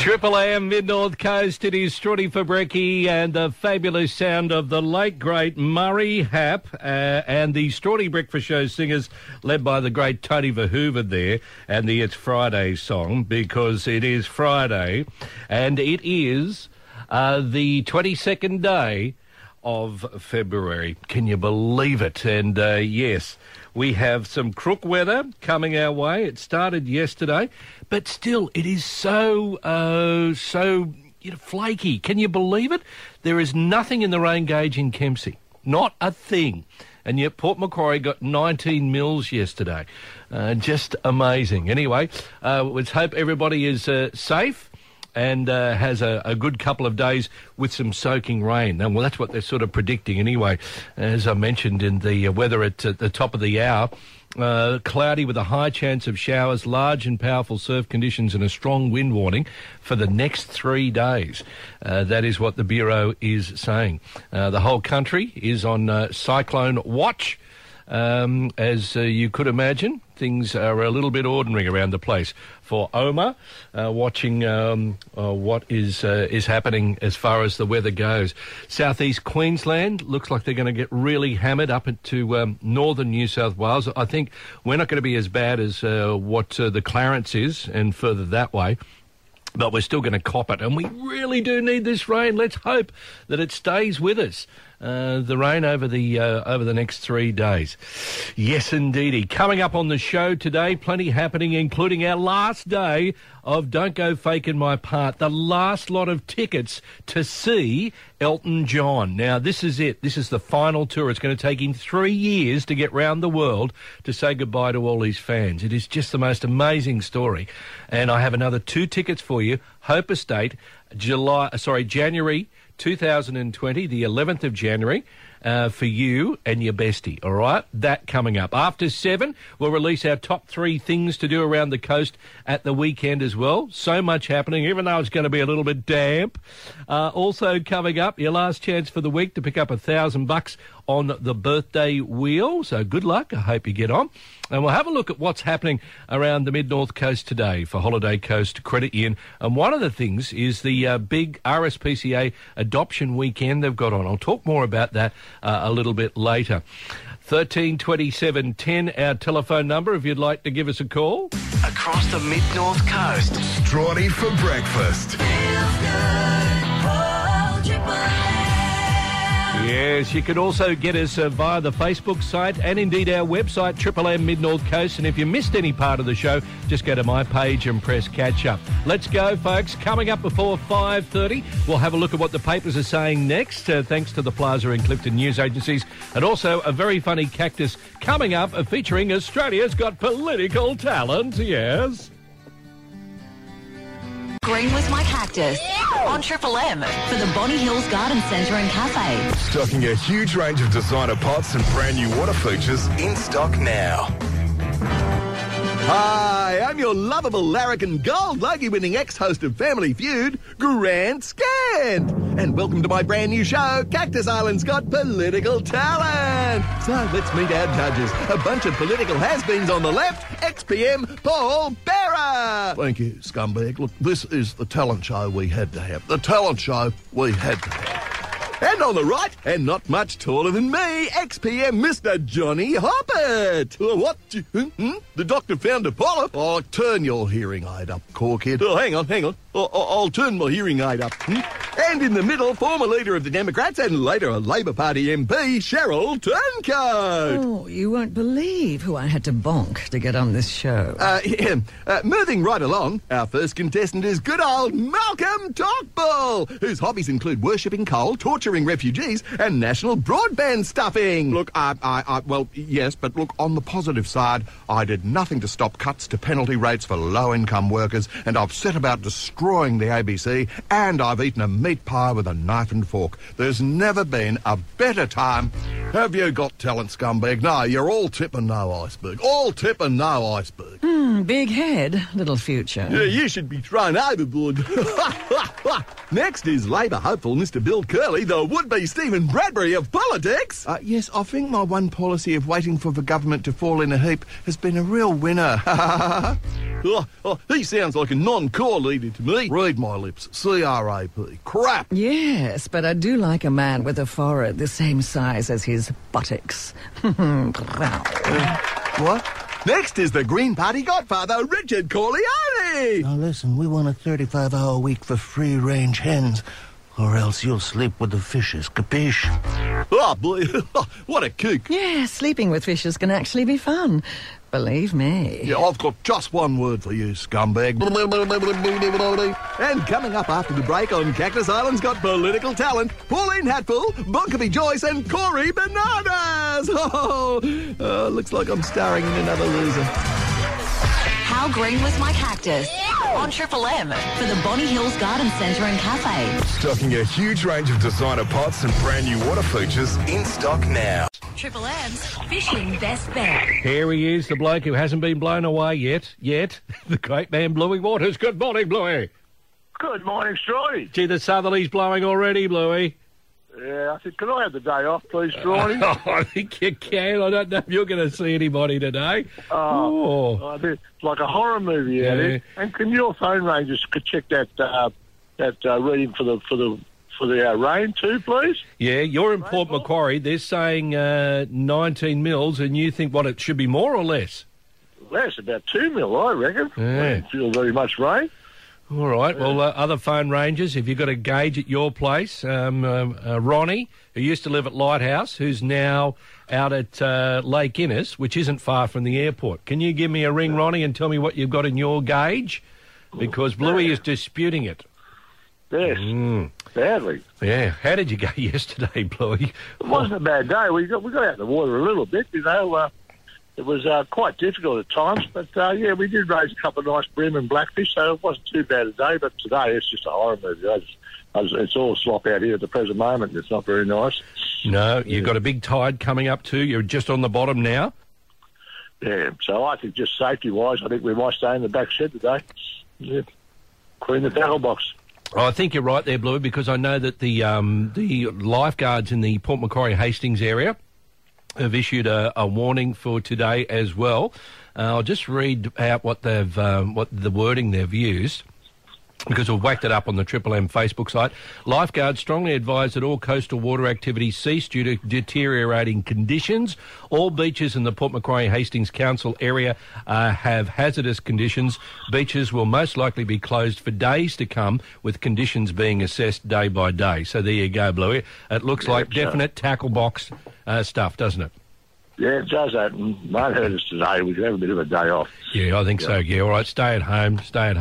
Triple M, Mid-North Coast. It is Strutty for Brekkie and the fabulous sound of the late, great Murray Happ and the Strutty Breakfast Show singers led by the great Tony Verhoeven there and the It's Friday song, because it is Friday and it is the 22nd day of February. Can you believe it? And yes, we have some crook weather coming our way. It started yesterday, but still it is so flaky. Can you believe it? There is nothing in the rain gauge in Kempsey. Not a thing. And yet Port Macquarie got 19 mils yesterday. Just amazing. Anyway, let's hope everybody is safe and has a good couple of days with some soaking rain. Well, that's what they're sort of predicting anyway. As I mentioned in the weather at the top of the hour, cloudy with a high chance of showers, large and powerful surf conditions and a strong wind warning for the next 3 days. That is what the Bureau is saying. The whole country is on cyclone watch. As you could imagine, things are a little bit ordinary around the place for Omar, watching what is happening as far as the weather goes. Southeast Queensland looks like they're going to get really hammered up into northern New South Wales. I think we're not going to be as bad as what the Clarence is and further that way, but we're still going to cop it, and we really do need this rain. Let's hope that it stays with us. The rain over the next 3 days. Yes, indeedy. Coming up on the show today, plenty happening, including our last day of Don't Go Faking My Part, the last lot of tickets to see Elton John. Now, this is it. This is the final tour. It's going to take him 3 years to get round the world to say goodbye to all his fans. It is just the most amazing story. And I have another 2 tickets for you. Hope Estate, January 2020, the 11th of January, for you and your bestie, all right? That coming up. After 7, we'll release our top 3 things to do around the coast at the weekend as well. So much happening, even though it's going to be a little bit damp. Also coming up, your last chance for the week to pick up $1,000 on the birthday wheel. So good luck. I hope you get on. And we'll have a look at what's happening around the Mid-North Coast today for Holiday Coast Credit Union. And one of the things is the big RSPCA adoption weekend they've got on. I'll talk more about that a little bit later. 1327 10, our telephone number if you'd like to give us a call. Across the Mid-North Coast. Strutty for breakfast. Yes, you can also get us via the Facebook site and indeed our website, Triple M Mid-North Coast. And if you missed any part of the show, just go to my page and press catch up. Let's go, folks. Coming up before 5:30, we'll have a look at what the papers are saying next, thanks to the Plaza and Clifton news agencies. And also a very funny cactus coming up featuring Australia's Got Political Talent, yes. Green was my cactus on Triple M for the Bonnie Hills Garden Centre and Cafe. Stocking a huge range of designer pots and brand new water features in stock now. Hi, I'm your lovable larrikin gold Logie-winning ex-host of Family Feud, Grant Scant. And welcome to my brand new show, Cactus Island's Got Political Talent. So let's meet our judges. A bunch of political has-beens on the left, ex-PM Paul Bearer. Thank you, scumbag. Look, this is the talent show we had to have. The talent show we had to have. And on the right, and not much taller than me, ex-PM Mr. Johnny Hoppert. What? The doctor found a polyp? Oh, turn your hearing aid up, corkhead. Oh, hang on. I'll turn my hearing aid up. And in the middle, former leader of the Democrats and later a Labor Party MP, Cheryl Turncoat. Oh, you won't believe who I had to bonk to get on this show. Moving right along, our first contestant is good old Malcolm Talkbull, whose hobbies include worshipping coal, torturing refugees, and national broadband stuffing. Look, well, yes, but look, on the positive side, I did nothing to stop cuts to penalty rates for low-income workers, and I've set about destroying the ABC, and I've eaten a meat pie with a knife and fork. There's never been a better time. Have you got talent, scumbag? No, you're all tip and no iceberg. All tip and no iceberg. Big head, little future. Yeah, you should be thrown overboard. Next is Labor hopeful Mr. Bill Curley, the would-be Stephen Bradbury of politics. Yes, I think my one policy of waiting for the government to fall in a heap has been a real winner. He sounds like a non-core leader to me. Read my lips. C-R-A-P. Crap. Yes, but I do like a man with a forehead the same size as his buttocks. What? Next is the Green Party godfather, Richard Corleone. Now listen, we want a 35-hour week for free-range hens, or else you'll sleep with the fishes, capiche? Oh, boy. What a kook. Yeah, sleeping with fishes can actually be fun. Believe me. Yeah, I've got just one word for you, scumbag. And coming up after the break on Cactus Island's Got Political Talent, Pauline Hatfull, Bunkaby Joyce and Corey Bananas. Looks like I'm starring in another loser. How green was my cactus? On Triple M for the Bonnie Hills Garden Centre and Cafe. Stocking a huge range of designer pots and brand new water features in stock now. Triple M's fishing best bet. Here he is, the bloke who hasn't been blown away yet. The great man, Bluey Waters. Good morning, Bluey. Good morning, Strawny. Gee, the southerly's blowing already, Bluey. Yeah, I said, can I have the day off, please, Strawny? I think you can. I don't know if you're going to see anybody today. I did. It's like a horror movie out here. And can your phone rangers check that reading for the rain too, please? Yeah, you're in Port Macquarie. They're saying 19 mils, and you think, what, it should be more or less? Less, about 2 mil, I reckon. Yeah. I don't feel very much rain. All right. Well, other phone rangers, if you've got a gauge at your place, Ronnie, who used to live at Lighthouse, who's now out at Lake Innes, which isn't far from the airport. Can you give me a ring, Ronnie, and tell me what you've got in your gauge? Because Bluey is disputing it. Yes, badly. Yeah. How did you go yesterday, Bluey? It wasn't a bad day. We got out of the water a little bit, you know. It was quite difficult at times, but we did raise a couple of nice bream and blackfish, so it wasn't too bad a day. But today it's just a horror movie. It's all slop out here at the present moment. It's not very nice. No, you've got a big tide coming up too. You're just on the bottom now. Yeah, so I think just safety-wise, I think we might stay in the back shed today. Yeah, clean the tackle box. I think you're right there, Bluey, because I know that the lifeguards in the Port Macquarie Hastings area have issued a warning for today as well. I'll just read out what the wording they've used, because we've whacked it up on the Triple M Facebook site. Lifeguards strongly advise that all coastal water activities cease due to deteriorating conditions. All beaches in the Port Macquarie Hastings Council area have hazardous conditions. Beaches will most likely be closed for days to come, with conditions being assessed day by day. So there you go, Bluey. It looks like definite tackle box stuff, doesn't it? Yeah, it does that. And won't hurt us today. We can have a bit of a day off. Yeah, I think so. Yeah, all right. Stay at home.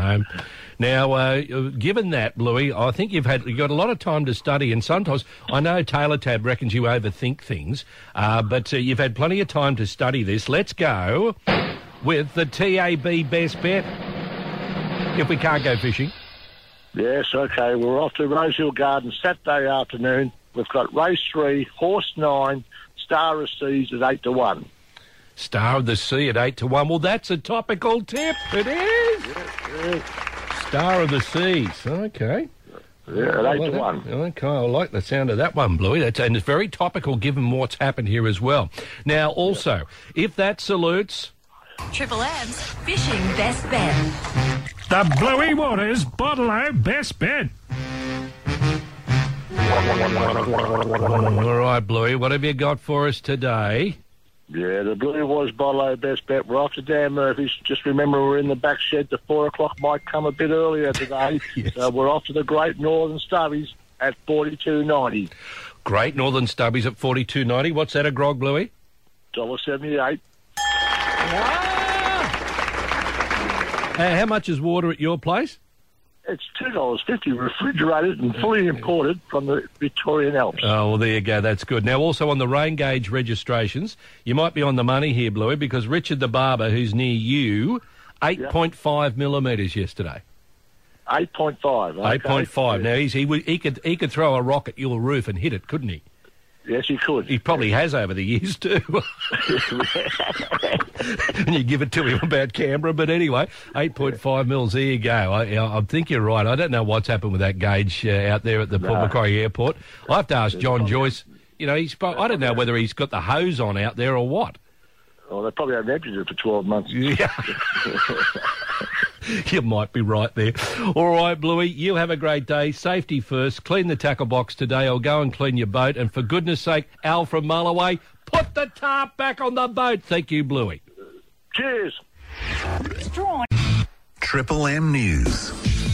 Now, given that, Bluey, I think you've got a lot of time to study, and sometimes I know Taylor Tab reckons you overthink things, but you've had plenty of time to study this. Let's go with the TAB best bet if we can't go fishing. Yes, okay. We're off to Rosehill Gardens Saturday afternoon. We've got race 3, horse 9, Star of Seas at 8-1. Star of the Sea at 8-1. Well, that's a topical tip. It is. Yes. Star of the Seas. Okay. Yeah, at 8-1. Okay, I like the sound of that one, Bluey. And it's very topical given what's happened here as well. Now, also, if that salutes... Triple M's fishing best bet. The Bluey Waters Bottle-O best bet. All right, Bluey, what have you got for us today? Yeah, the Bluey Waters Bottle-O best bet. We're off to Dan Murphy's. Just remember, we're in the back shed. The 4 o'clock might come a bit earlier today. Yes. We're off to the Great Northern Stubbies at $42.90. Great Northern Stubbies at $42.90. What's that a grog, Bluey? $1.78. How much is water at your place? It's $2.50 refrigerated and fully imported from the Victorian Alps. Oh, well, there you go. That's good. Now, also on the rain gauge registrations, you might be on the money here, Bluey, because Richard the Barber, who's near you, 8.5 millimetres yesterday. 8.5. Okay. 8.5. Now, he could throw a rock at your roof and hit it, couldn't he? Yes, he could. He probably has over the years too. And you give it to him about Canberra, but anyway, 8.5 mils. There you go. I think you're right. I don't know what's happened with that gauge out there at the Port Macquarie Airport. I have to ask John Joyce. You know, I don't know whether he's got the hose on out there or what. Well, they probably haven't emptied it for 12 months. Yeah. You might be right there. All right, Bluey, you have a great day. Safety first. Clean the tackle box today or go and clean your boat. And for goodness sake, Al from Mulloway, put the tarp back on the boat. Thank you, Bluey. Cheers. Triple M News.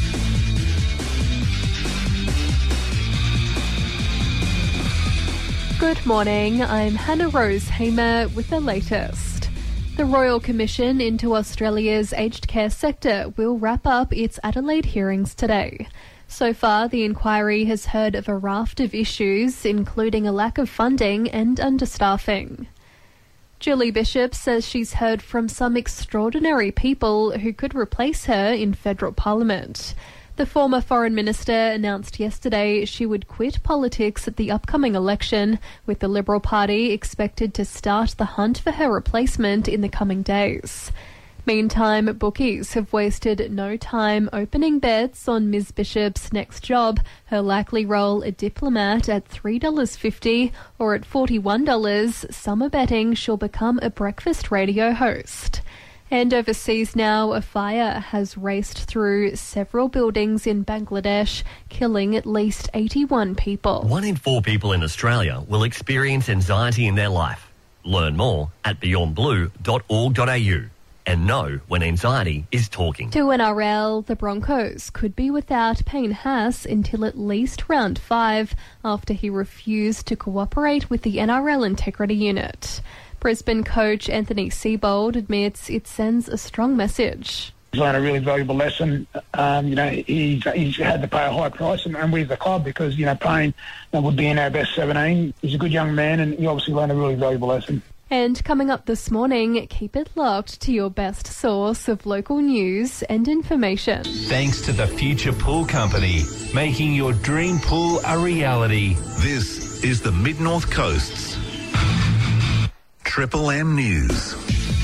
Good morning, I'm Hannah Rose Hamer with the latest. The Royal Commission into Australia's aged care sector will wrap up its Adelaide hearings today. So far, the inquiry has heard of a raft of issues, including a lack of funding and understaffing. Julie Bishop says she's heard from some extraordinary people who could replace her in federal parliament. The former Foreign Minister announced yesterday she would quit politics at the upcoming election, with the Liberal Party expected to start the hunt for her replacement in the coming days. Meantime, bookies have wasted no time opening bets on Ms Bishop's next job, her likely role a diplomat at $3.50 or at $41. Some are betting she'll become a breakfast radio host. And overseas now, a fire has raced through several buildings in Bangladesh, killing at least 81 people. 1 in 4 people in Australia will experience anxiety in their life. Learn more at beyondblue.org.au and know when anxiety is talking. To NRL, the Broncos could be without Payne Haas until at least round 5 after he refused to cooperate with the NRL Integrity Unit. Brisbane coach Anthony Seibold admits it sends a strong message. He's learned a really valuable lesson. He's had to pay a high price, and we as a club, because, Payne would be in our best 17. He's a good young man, and he obviously learned a really valuable lesson. And coming up this morning, keep it locked to your best source of local news and information. Thanks to the Future Pool Company, making your dream pool a reality. This is the Mid-North Coast's Triple M News.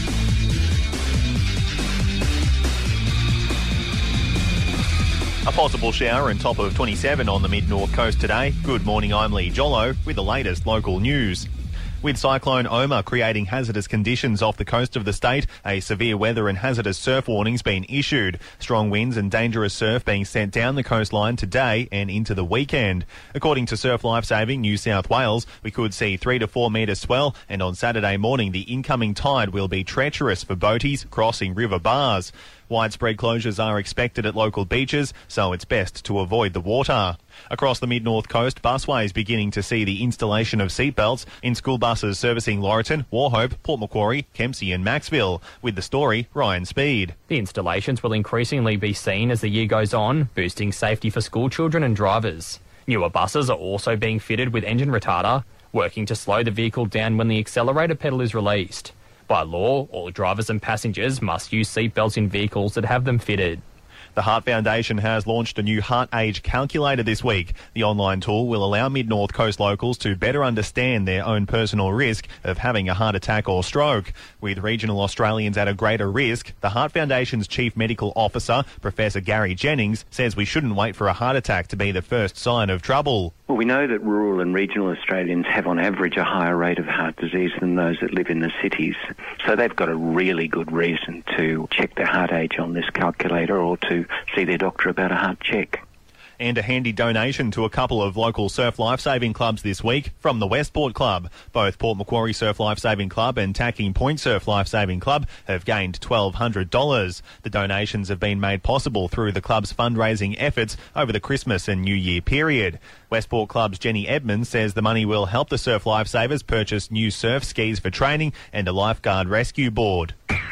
A possible shower and top of 27 on the Mid-North Coast today. Good morning, I'm Lee Jollo with the latest local news. With Cyclone Omar creating hazardous conditions off the coast of the state, a severe weather and hazardous surf warning's been issued. Strong winds and dangerous surf being sent down the coastline today and into the weekend. According to Surf Lifesaving New South Wales, we could see 3 to 4 metre swell, and on Saturday morning the incoming tide will be treacherous for boaties crossing river bars. Widespread closures are expected at local beaches, so it's best to avoid the water. Across the Mid-North Coast, Busways beginning to see the installation of seatbelts in school buses servicing Laurieton, Wauchope, Port Macquarie, Kempsey and Maxville. With the story, Ryan Speed. The installations will increasingly be seen as the year goes on, boosting safety for school children and drivers. Newer buses are also being fitted with engine retarder, working to slow the vehicle down when the accelerator pedal is released. By law, all drivers and passengers must use seatbelts in vehicles that have them fitted. The Heart Foundation has launched a new heart age calculator this week. The online tool will allow Mid-North Coast locals to better understand their own personal risk of having a heart attack or stroke. With regional Australians at a greater risk, the Heart Foundation's Chief Medical Officer, Professor Gary Jennings, says we shouldn't wait for a heart attack to be the first sign of trouble. Well, we know that rural and regional Australians have on average a higher rate of heart disease than those that live in the cities. So they've got a really good reason to check their heart age on this calculator or to see their doctor about a heart check. And a handy donation to a couple of local surf lifesaving clubs this week from the Westport Club. Both Port Macquarie Surf Lifesaving Club and Tacking Point Surf Lifesaving Club have gained $1,200. The donations have been made possible through the club's fundraising efforts over the Christmas and New Year period. Westport Club's Jenny Edmonds says the money will help the surf lifesavers purchase new surf skis for training and a lifeguard rescue board.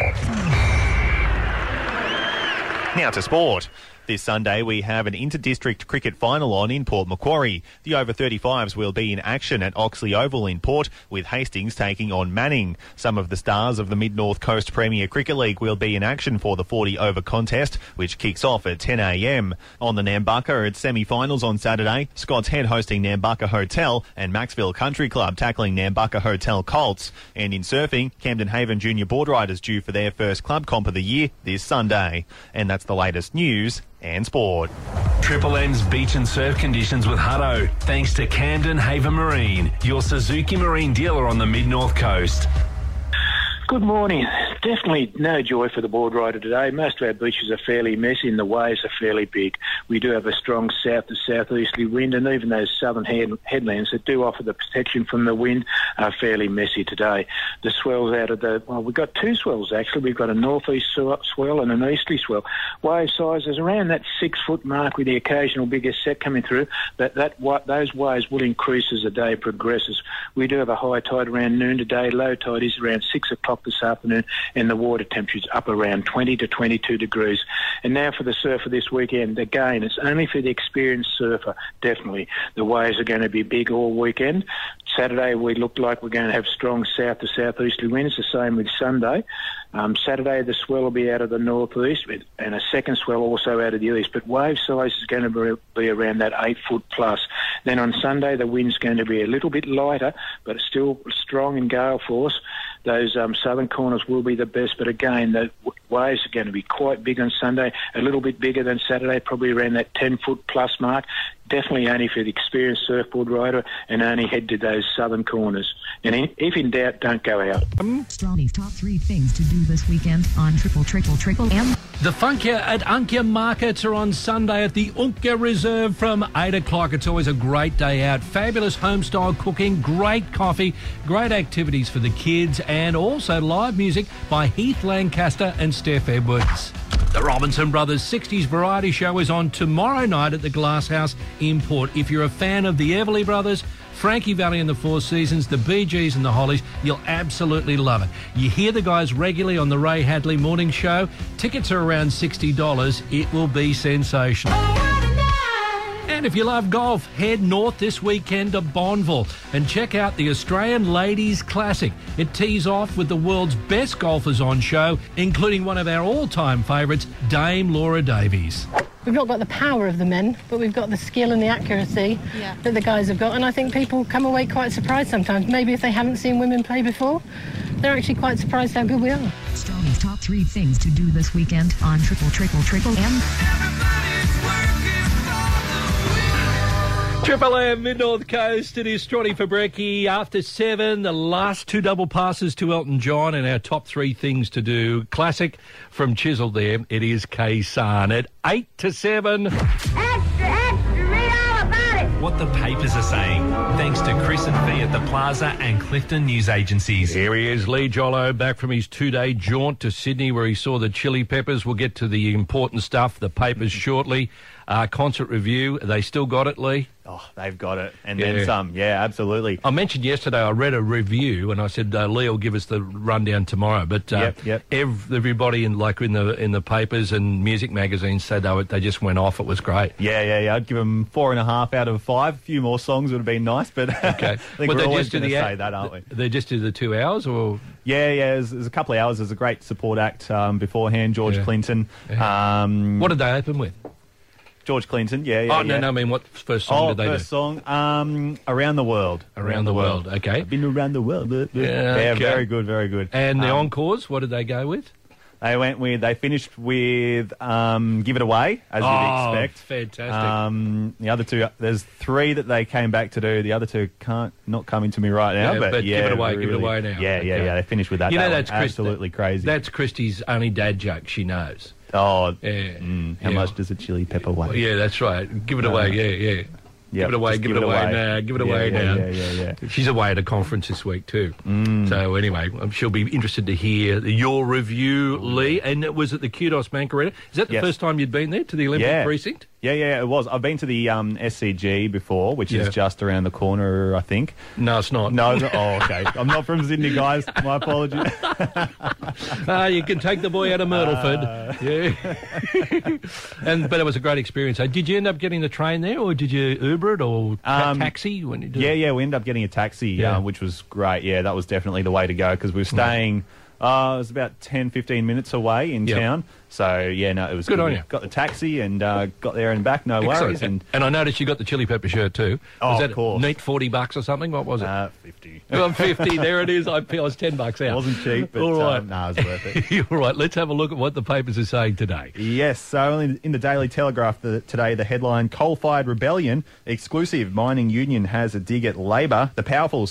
Now to sport. This Sunday we have an inter-district cricket final on in Port Macquarie. The over-35s will be in action at Oxley Oval in Port, with Hastings taking on Manning. Some of the stars of the Mid-North Coast Premier Cricket League will be in action for the 40-over contest, which kicks off at 10 a.m. On the Nambucca, it's semi-finals on Saturday. Scott's Head hosting Nambucca Hotel and Maxville Country Club tackling Nambucca Hotel Colts. And in surfing, Camden Haven Junior Board Riders due for their first club comp of the year this Sunday. And that's the latest news and sport. Triple M's beach and surf conditions with Hutto, thanks to Camden Haven Marine, your Suzuki Marine dealer on the Mid-North Coast. Good morning. Definitely no joy for the board rider today. Most of our beaches are fairly messy and the waves are fairly big. We do have a strong south to southeasterly wind, and even those southern headlands that do offer the protection from the wind are fairly messy today. The swells out of we've got two swells actually. We've got a northeast swell and an easterly swell. Wave size is around that 6 foot mark with the occasional bigger set coming through, but those waves will increase as the day progresses. We do have a high tide around noon today. Low tide is around 6 o'clock this afternoon, and the water temperature's up around 20 to 22 degrees. And now for the surfer this weekend. Again, it's only for the experienced surfer, definitely. The waves are going to be big all weekend. Saturday, we look like we're going to have strong south to southeasterly winds, the same with Sunday. Saturday, the swell will be out of the northeast, and a second swell also out of the east. But wave size is going to be around that 8 foot plus. Then on Sunday, the wind's going to be a little bit lighter, but it's still strong in gale force. Those southern corners will be the best, but again, the waves are going to be quite big on Sunday, a little bit bigger than Saturday, probably around that 10 foot plus mark. Definitely only for the experienced surfboard rider, and only head to those southern corners. And if in doubt, don't go out. Strawny's top 3 things to do this weekend on Triple M. The Funkia at Unkia Markets are on Sunday at the Unkia Reserve from 8 o'clock. It's always a great day out. Fabulous home-style cooking, great coffee, great activities for the kids, and also live music by Heath Lancaster and Steph Edwards. The Robinson Brothers 60s Variety Show is on tomorrow night at the Glass House in Port. If you're a fan of the Everly Brothers, Frankie Valli and the Four Seasons, the Bee Gees and the Hollies, you'll absolutely love it. You hear the guys regularly on the Ray Hadley Morning Show. Tickets are around $60. It will be sensational. And if you love golf, head north this weekend to Bonville and check out the Australian Ladies Classic. It tees off with the world's best golfers on show, including one of our all-time favourites, Dame Laura Davies. We've not got the power of the men, but we've got the skill and the accuracy that the guys have got. And I think people come away quite surprised sometimes. Maybe if they haven't seen women play before, they're actually quite surprised how good we are. Strawny's top 3 things to do this weekend on Triple M. Triple M, Mid-North Coast. It is Strawny for Brekkie. After 7, the last 2 double passes to Elton John and our top 3 things to do. Classic from Chisel there. It is Kaysan at 8 to 7. Extra, read all about it. What the papers are saying, thanks to Chris and Fee at the Plaza and Clifton News Agencies. Here he is, Lee Jollo, back from his 2-day jaunt to Sydney where he saw the Chili Peppers. We'll get to the important stuff, the papers shortly. Concert review, they still got it, Lee? Oh, they've got it. And then some. Yeah, absolutely. I mentioned yesterday I read a review and I said Lee will give us the rundown tomorrow. But everybody in the papers and music magazines said they just went off. It was great. Yeah. I'd give them 4.5 out of 5. A few more songs would have been nice, but okay. I think we're always going to say that, aren't we? They just do the 2 hours, or yeah. There's a couple of hours. There's a great support act beforehand. George Clinton. What did they open with? George Clinton, No, I mean, what first song did they do? First song, Around the World. Around the World, okay. I've been around the world. Yeah, very good, very good. And the encores, what did they go with? They finished with Give It Away, as you'd expect. Fantastic. The other 2, there's 3 that they came back to do. The other 2 not coming to me right now. But Give It Away, Give It Away now. Yeah, they finished with that. You know, that's absolutely crazy. That's Christy's only dad joke she knows. Oh, how much does a chili pepper weigh? Well, yeah, that's right. Give it away, yeah. Give it away now. Give it away now. Yeah. She's away at a conference this week too. So anyway, she'll be interested to hear your review, Lee. And it was at the Kudos Bank Arena. Is that the first time you'd been there, to the Olympic precinct? Yeah, it was. I've been to the SCG before, which is just around the corner, I think. No, it's not. No, oh, okay. I'm not from Sydney, guys. My apologies. You can take the boy out of Myrtleford. But it was a great experience. Did you end up getting the train there, or did you Uber it, or taxi? When you did we ended up getting a taxi, which was great. Yeah, that was definitely the way to go, because we were staying... it was about 10, 15 minutes away in town. So, yeah, no, it was Good on you. Got the taxi and got there and back, no worries. And I noticed you got the chili pepper shirt too. Oh, was that of course. neat $40 or something? What was it? 50. Well, 50, there it is. I was $10 out. It wasn't cheap, but All right. it was worth it. All right, let's have a look at what the papers are saying today. Yes, so in the Daily Telegraph today, the headline, Coal-Fired Rebellion, exclusive mining union has a dig at Labor. The powerful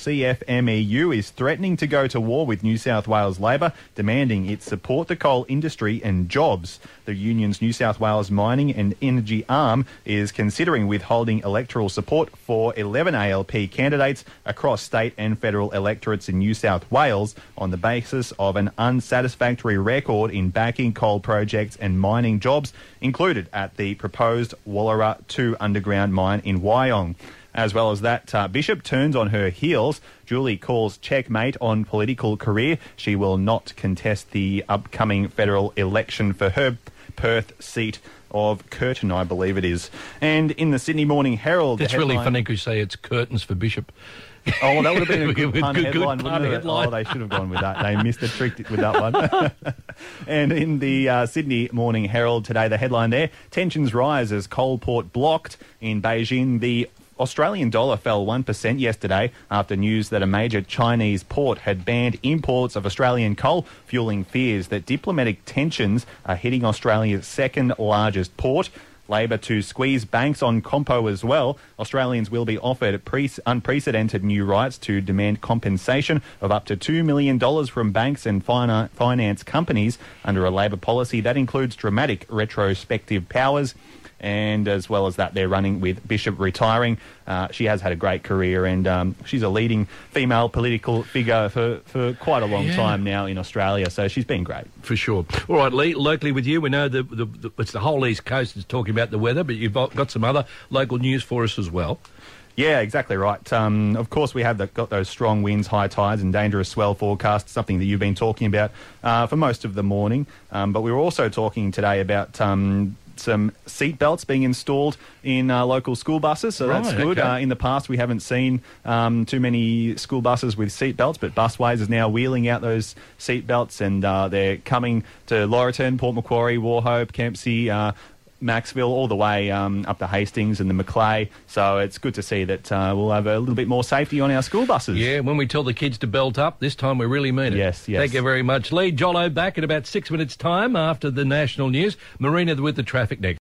CFMEU is threatening to go to war with New South Wales Labor, demanding it support the coal industry and jobs. The union's New South Wales mining and energy arm is considering withholding electoral support for 11 ALP candidates across state and federal electorates in New South Wales on the basis of an unsatisfactory record in backing coal projects and mining jobs included at the proposed Wallara 2 underground mine in Wyong. As well as that, Bishop turns on her heels. Julie calls checkmate on political career. She will not contest the upcoming federal election for her Perth seat of Curtin, I believe it is. And in the Sydney Morning Herald... That's really funny because you say it's curtains for Bishop. Oh, well, that would have been a good pun good headline, pun wouldn't it? headline. Oh, they should have gone with that. They missed the trick with that one. And in the Sydney Morning Herald today, the headline there, tensions rise as coal port blocked in Beijing. The Australian dollar fell 1% yesterday after news that a major Chinese port had banned imports of Australian coal, fueling fears that diplomatic tensions are hitting Australia's second largest port. Labor to squeeze banks on Compo as well. Australians will be offered unprecedented new rights to demand compensation of up to $2 million from banks and finance companies under a Labor policy that includes dramatic retrospective powers. And as well as that, they're running with Bishop retiring. She has had a great career and she's a leading female political figure for quite a long time now in Australia. So she's been great. For sure. All right, Lee, locally with you, we know it's the whole East Coast is talking about the weather, but you've got some other local news for us as well. Yeah, exactly right. Of course, we have got those strong winds, high tides and dangerous swell forecasts, something that you've been talking about for most of the morning. But we were also talking today about some seat belts being installed in local school buses, so that's good. Okay. In the past, we haven't seen too many school buses with seat belts, but Busways is now wheeling out those seat belts, and they're coming to Laurieton, Port Macquarie, Wauchope, Kempsey, Maxville, all the way up to Hastings and the Macleay. So it's good to see that we'll have a little bit more safety on our school buses. Yeah, when we tell the kids to belt up, this time we really mean it. Yes. Thank you very much. Lee Jollo back in about 6 minutes' time after the national news. Marina with the traffic next.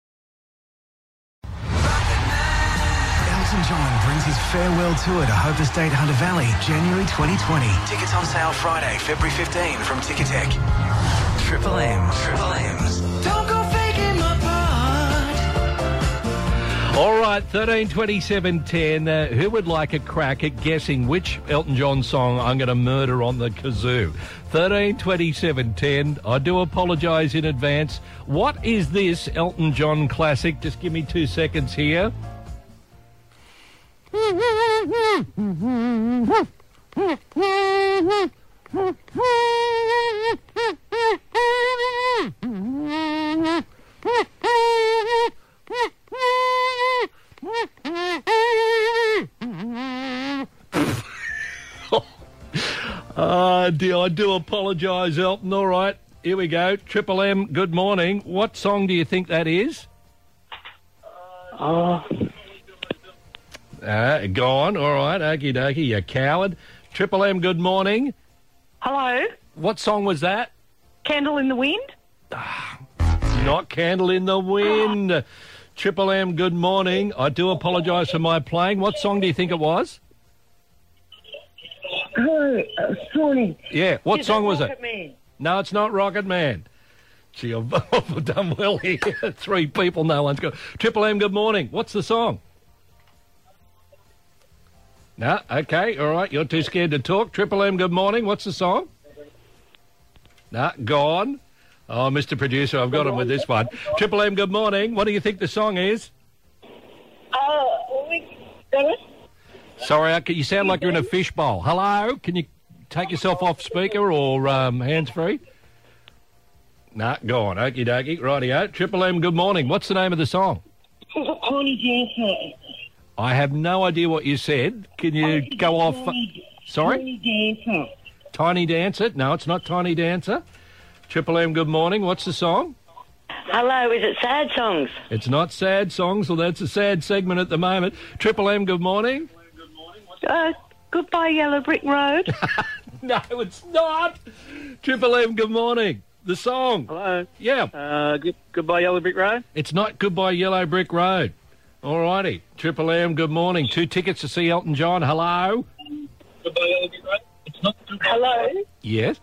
Elton John brings his farewell tour to Hope Estate Hunter Valley, January 2020. Tickets on sale Friday, February 15 from Ticketek. Triple M's. Don't go faking my part. All right, 13:27:10. Who would like a crack at guessing which Elton John song I'm going to murder on the kazoo? 13:27:10. I do apologise in advance. What is this Elton John classic? Just give me 2 seconds here. Dear, I do apologise, Elton. All right, here we go. Triple M, good morning. What song do you think that is? Go on. All right, okie dokie, you coward. Triple M, good morning. Hello. What song was that? Candle in the Wind. Not Candle in the Wind. Triple M, good morning. I do apologise for my playing. What song do you think it was? Hello, Sony. Yeah, what song was Rocket it? Man. No, it's not Rocket Man. Gee, I've done well here. 3 people, no one's got. Triple M, good morning. What's the song? No, okay, all right. You're too scared to talk. Triple M, good morning. What's the song? No, gone. Oh, Mr. Producer, I've got him with this one. Triple M, good morning. What do you think the song is? Sorry, you sound like you're in a fishbowl. Hello? Can you take yourself off speaker or hands-free? Nah, go on. Okie dokie. Rightio. Triple M, good morning. What's the name of the song? Tiny Dancer. I have no idea what you said. Can you go off? Sorry? Tiny Dancer. Tiny Dancer? No, it's not Tiny Dancer. Triple M, good morning. What's the song? Hello, is it sad songs? It's not sad songs, well, that's a sad segment at the moment. Triple M, good morning. Goodbye, Yellow Brick Road. No, it's not. Triple M, good morning. The song. Hello. Yeah. Goodbye, Yellow Brick Road. It's not Goodbye Yellow Brick Road. All righty. Triple M, good morning. 2 tickets to see Elton John. Hello. Goodbye, Yellow Brick Road. It's not Goodbye. Hello. Yes.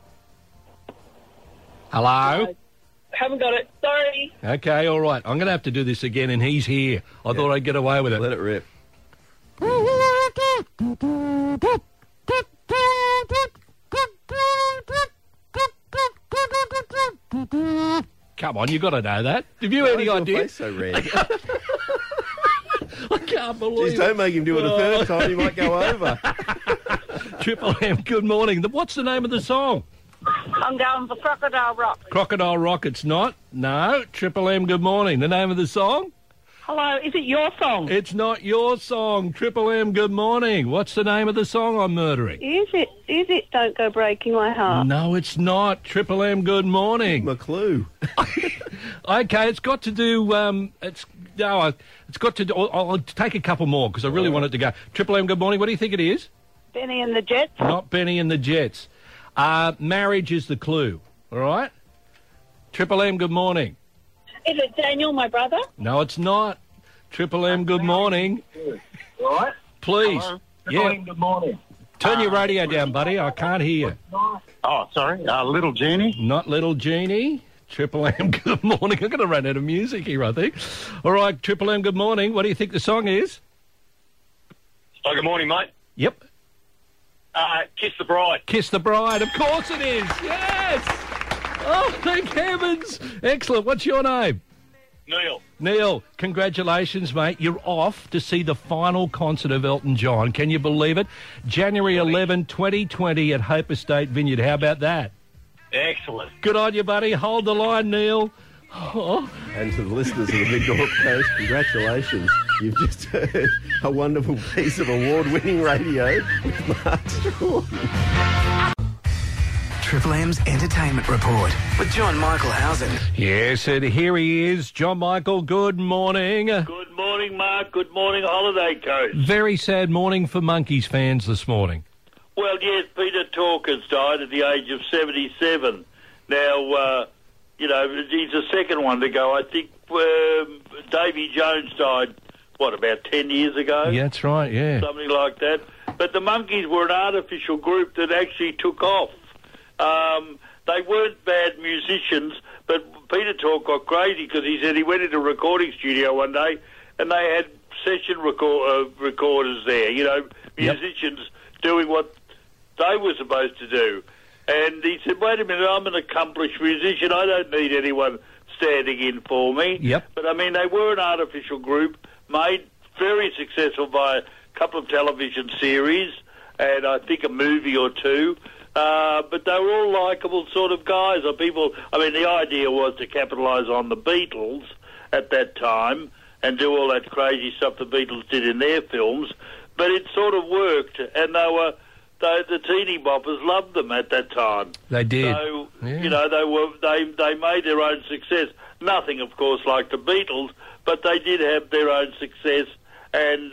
Hello. Haven't got it. Sorry. Okay, all right. I'm going to have to do this again, and he's here. I thought I'd get away with it. Let it rip. Come on, you got to know that. Have you any idea? Face so red. I can't believe Jeez, don't make him do it a third time. He might go over. Triple M, good morning. What's the name of the song? I'm going for Crocodile Rock. Crocodile Rock, it's not. No. Triple M, good morning. The name of the song? Hello, is it your song? It's not your song. Triple M, good morning. What's the name of the song I'm murdering? Is it? Don't Go Breaking My Heart? No, it's not. Triple M, good morning. Give him a clue. Okay, it's got to do. It's got to do. I'll take a couple more because I really want it to go. Triple M, good morning. What do you think it is? Benny and the Jets? Not Benny and the Jets. Marriage is the clue. All right. Triple M, good morning. Is it Daniel, my brother? No, it's not. Triple M, good morning. Right? Please. Hello. Yeah. Good morning. Turn your radio down, buddy. I can't hear you. Oh, sorry. Little Genie. Not Little Genie. Triple M, good morning. I'm going to run out of music here, I think. All right, Triple M, good morning. What do you think the song is? Oh, good morning, mate. Yep. Kiss the Bride. Kiss the Bride. Of course it is. Yes. Oh, thank heavens. Excellent. What's your name? Neil. Neil, congratulations, mate. You're off to see the final concert of Elton John. Can you believe it? January 11, 2020 at Hope Estate Vineyard. How about that? Excellent. Good on you, buddy. Hold the line, Neil. Oh. And to the listeners of the Big North Coast, congratulations. You've just heard a wonderful piece of award-winning radio with Mark Strawn. Triple M's Entertainment Report with John Michael Housen. Yes, and here he is. John Michael, good morning. Good morning, Mark. Good morning, Holiday Coast. Very sad morning for Monkeys fans this morning. Well, yes, Peter Tork has died at the age of 77. Now, he's the second one to go. I think Davy Jones died, about 10 years ago? Yeah, that's right, yeah. Something like that. But the Monkeys were an artificial group that actually took off. They weren't bad musicians, but Peter Tork got crazy because he said he went into a recording studio one day and they had session recorders there, musicians doing what they were supposed to do. And he said, wait a minute, I'm an accomplished musician. I don't need anyone standing in for me. Yep. But, they were an artificial group, made very successful by a couple of television series and I think a movie or two. But they were all likeable sort of guys. The idea was to capitalise on the Beatles at that time and do all that crazy stuff the Beatles did in their films. But it sort of worked, and the teeny boppers loved them at that time. They did. So, yeah. they made their own success. Nothing, of course, like the Beatles, but they did have their own success. And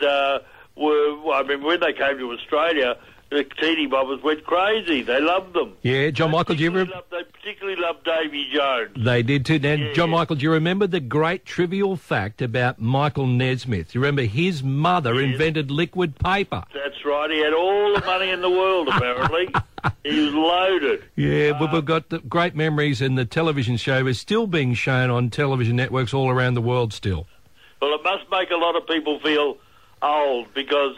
when they came to Australia, the teeny boppers went crazy. They loved them. Yeah, John Michael, do you remember? They particularly loved Davy Jones. They did too. Now, Yeah. John Michael, do you remember the great trivial fact about Michael Nesmith? You remember his mother invented liquid paper? That's right. He had all the money in the world, apparently. He was loaded. Yeah, but we've got the great memories, and the television show is still being shown on television networks all around the world still. Well, it must make a lot of people feel old because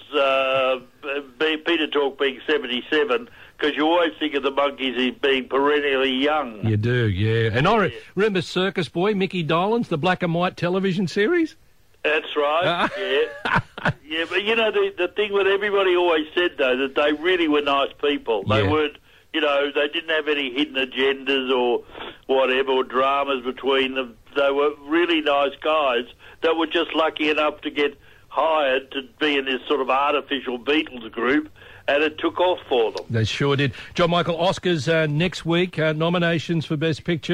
Peter Tork being 77, because you always think of the Monkeys as being perennially young. You do, yeah. And I remember Circus Boy, Mickey Dolenz, the black and white television series? That's right, yeah. Yeah, but the thing that everybody always said, though, that they really were nice people. They weren't, they didn't have any hidden agendas or whatever, or dramas between them. They were really nice guys that were just lucky enough to get hired to be in this sort of artificial Beatles group, and it took off for them. They sure did. John Michael, Oscars next week, nominations for Best Picture?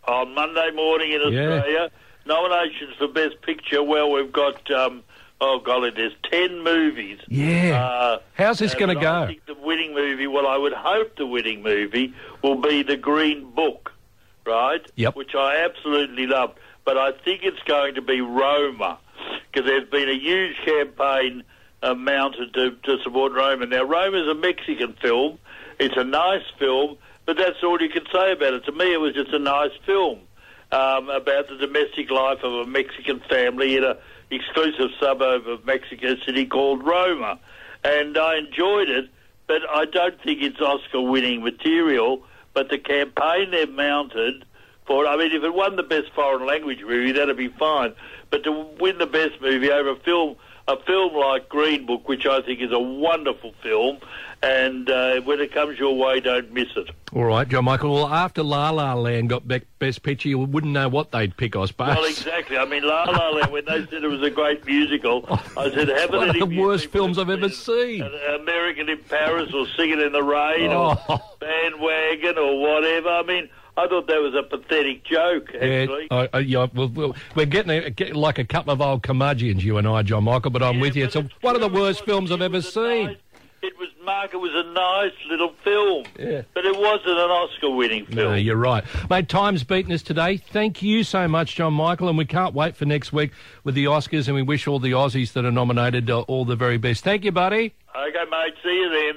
on Monday morning in Australia. Nominations for Best Picture, well, we've got, there's 10 movies. Yeah. How's this going to go? I think the winning movie, I would hope the winning movie will be The Green Book, right? Yep. Which I absolutely love. But I think it's going to be Roma, because there's been a huge campaign mounted to support Roma. Now, Roma's a Mexican film. It's a nice film, but that's all you can say about it. To me, it was just a nice film about the domestic life of a Mexican family in an exclusive suburb of Mexico City called Roma. And I enjoyed it, but I don't think it's Oscar-winning material. But the campaign they've mounted for it, I mean, if it won the best foreign language movie, that'd be fine. But to win the best movie over a film like Green Book, which I think is a wonderful film, and when it comes your way, don't miss it. All right, John Michael. Well, after La La Land got Best Picture, you wouldn't know what they'd pick, I suppose. Well, exactly. I mean, La La Land, when they said it was a great musical, I said, haven't one any of the worst films I've ever seen. American in Paris or Singing in the Rain or Bandwagon or whatever. I mean, I thought that was a pathetic joke, actually. We're getting like a couple of old curmudgeons, you and I, John Michael, but I'm with you. It's one of the worst films I've ever seen. It was a nice little film, but it wasn't an Oscar-winning film. No, you're right. Mate, time's beaten us today. Thank you so much, John Michael, and we can't wait for next week with the Oscars, and we wish all the Aussies that are nominated all the very best. Thank you, buddy. Okay, mate. See you then.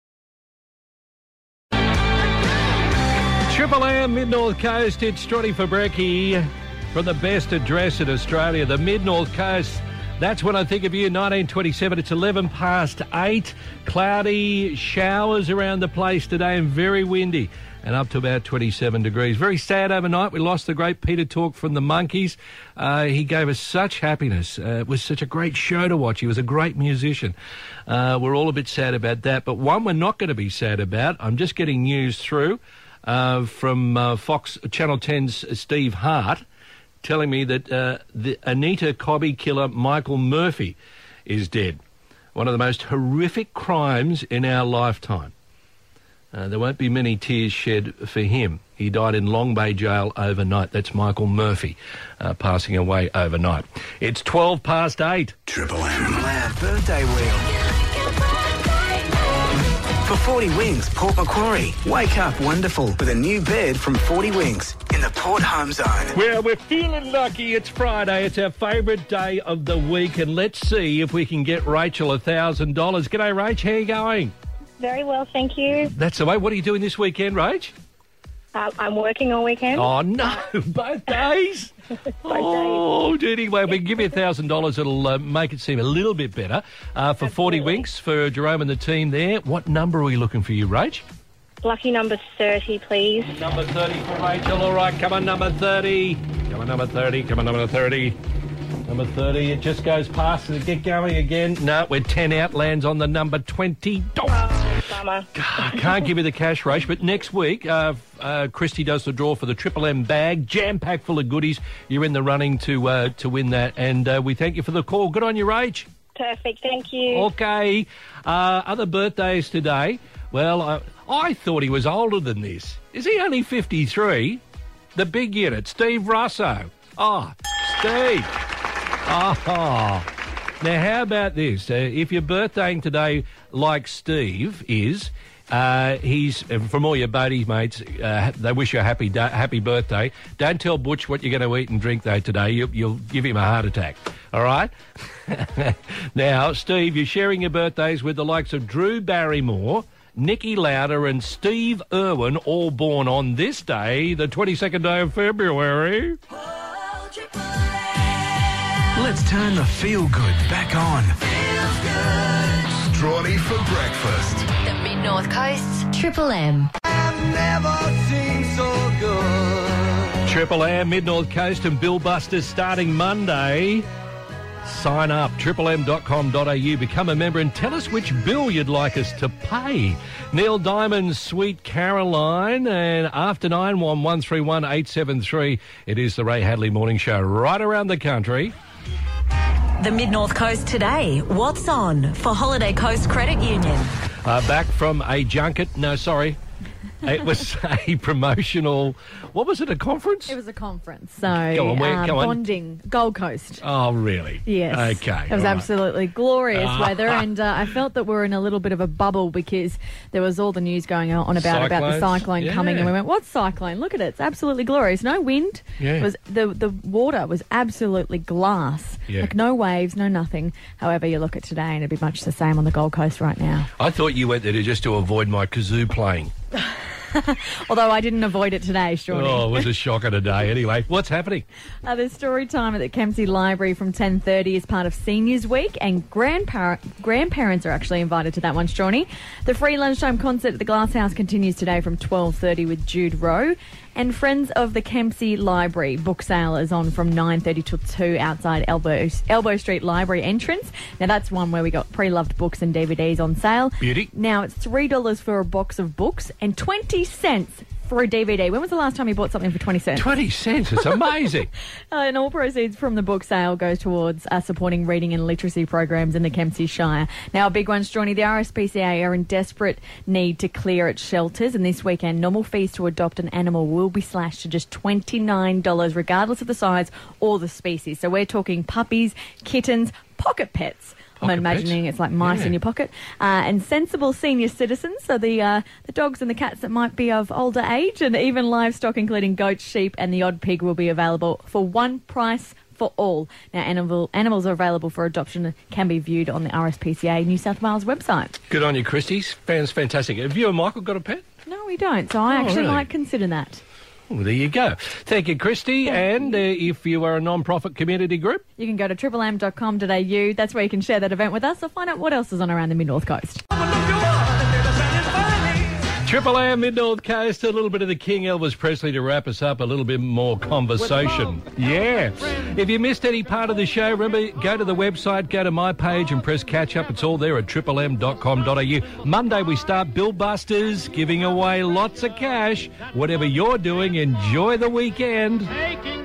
Triple M, Mid-North Coast, it's Strotty for Brekkie from the best address in Australia, the Mid-North Coast. That's when I think of you, 1927. It's 11 past 8. Cloudy, showers around the place today and very windy and up to about 27 degrees. Very sad overnight. We lost the great Peter Tork from the Monkees. He gave us such happiness. It was such a great show to watch. He was a great musician. We're all a bit sad about that. But one we're not going to be sad about. I'm just getting news through from Fox Channel 10's Steve Hart, telling me that the Anita Cobby killer Michael Murphy is dead. One of the most horrific crimes in our lifetime. There won't be many tears shed for him. He died in Long Bay Jail overnight. That's Michael Murphy passing away overnight. It's 12 past 8. Triple M birthday wheel. For 40 Wings, Port Macquarie. Wake up wonderful with a new bed from 40 Wings in the Port Home Zone. Well, we're feeling lucky. It's Friday. It's our favourite day of the week, and let's see if we can get Rachel $1,000. G'day, Rach. How are you going? Very well, thank you. That's the way. What are you doing this weekend, Rach? I'm working all weekend. Oh, no. Both days? Oh, anyway, we can give you $1,000. It'll make it seem a little bit better. For 40 Winks for Jerome and the team there. What number are we looking for you, Rach? Lucky number 30, please. Number 30 for Rachel. All right, come on, number 30. Come on, number 30. Come on, number 30. Number 30, it just goes past. Does it get going again? No, we're 10 out, lands on the number 20. Bummer. Can't give you the cash, Rach, but next week, Christy does the draw for the Triple M bag, jam-packed full of goodies. You're in the running to win that, and we thank you for the call. Good on you, Rach. Perfect, thank you. Okay. Other birthdays today. Well, I thought he was older than this. Is he only 53? The big unit, Steve Russo. Oh, Steve. Oh, now how about this? If you're birthdaying today like Steve is, he's from all your buddies, mates, they wish you a happy birthday. Don't tell Butch what you're going to eat and drink, though, today. You'll give him a heart attack, all right? Now, Steve, you're sharing your birthdays with the likes of Drew Barrymore, Nicky Lauder and Steve Irwin, all born on this day, the 22nd day of February. Let's turn the feel-good back on. Strawny for breakfast. The Mid-North Coast's Triple M. I've never seen so good. Triple M, Mid-North Coast and Bill Busters starting Monday. Sign up, triplem.com.au, become a member and tell us which bill you'd like us to pay. Neil Diamond's Sweet Caroline, and after 9, 131 873. It is the Ray Hadley Morning Show right around the country. The Mid-North Coast today. What's on for Holiday Coast Credit Union? Back from a junket. No, sorry. It was a promotional... What was it, a conference? It was a conference. So, Go on, go on. bonding, Gold Coast. Oh, really? Yes. Okay. It was all right. absolutely glorious weather, and I felt that we were in a little bit of a bubble because there was all the news going on about the cyclone coming, and we went, "What cyclone? Look at it! It's absolutely glorious. No wind. Yeah. It was the water was absolutely glass. Yeah. Like no waves, no nothing. However, you look at today, and it'd be much the same on the Gold Coast right now. I thought you went there just to avoid my kazoo playing. Although I didn't avoid it today, Shawnee. Oh, it was a shocker today. Anyway, what's happening? There's story time at the Kempsey Library from 10:30 as part of Seniors Week, and grandparents are actually invited to that one, Shawnee. The free lunchtime concert at the Glass House continues today from 12:30 with Jude Rowe. And Friends of the Kempsey Library book sale is on from 9:30 till 2 outside Elbow Street Library entrance. Now, that's one where we got pre-loved books and DVDs on sale. Beauty. Now, it's $3 for a box of books and 20 cents for a DVD. When was the last time you bought something for 20 cents? 20 cents? It's amazing. And all proceeds from the book sale goes towards supporting reading and literacy programs in the Kempsey Shire. Now, a big one, Strawny, the RSPCA are in desperate need to clear its shelters, and this weekend normal fees to adopt an animal will be slashed to just $29 regardless of the size or the species. So we're talking puppies, kittens, pocket pets. I'm imagining it's like mice in your pocket. And sensible senior citizens, so the dogs and the cats that might be of older age, and even livestock including goats, sheep and the odd pig will be available for one price for all. Now, animals are available for adoption and can be viewed on the RSPCA New South Wales website. Good on you, Christy. Fantastic. Have you and Michael got a pet? No, we don't, so I actually really? might consider that. Well, there you go. Thank you, Christy. And if you are a non-profit community group, you can go to triplem.com.au. That's where you can share that event with us or find out what else is on around the Mid-North Coast. Triple M, Mid-North Coast, a little bit of the King Elvis Presley to wrap us up, a little bit more conversation. Yeah. If you missed any part of the show, remember, go to the website, go to my page and press catch up. It's all there at triplem.com.au. Monday we start Bill Busters, giving away lots of cash. Whatever you're doing, enjoy the weekend.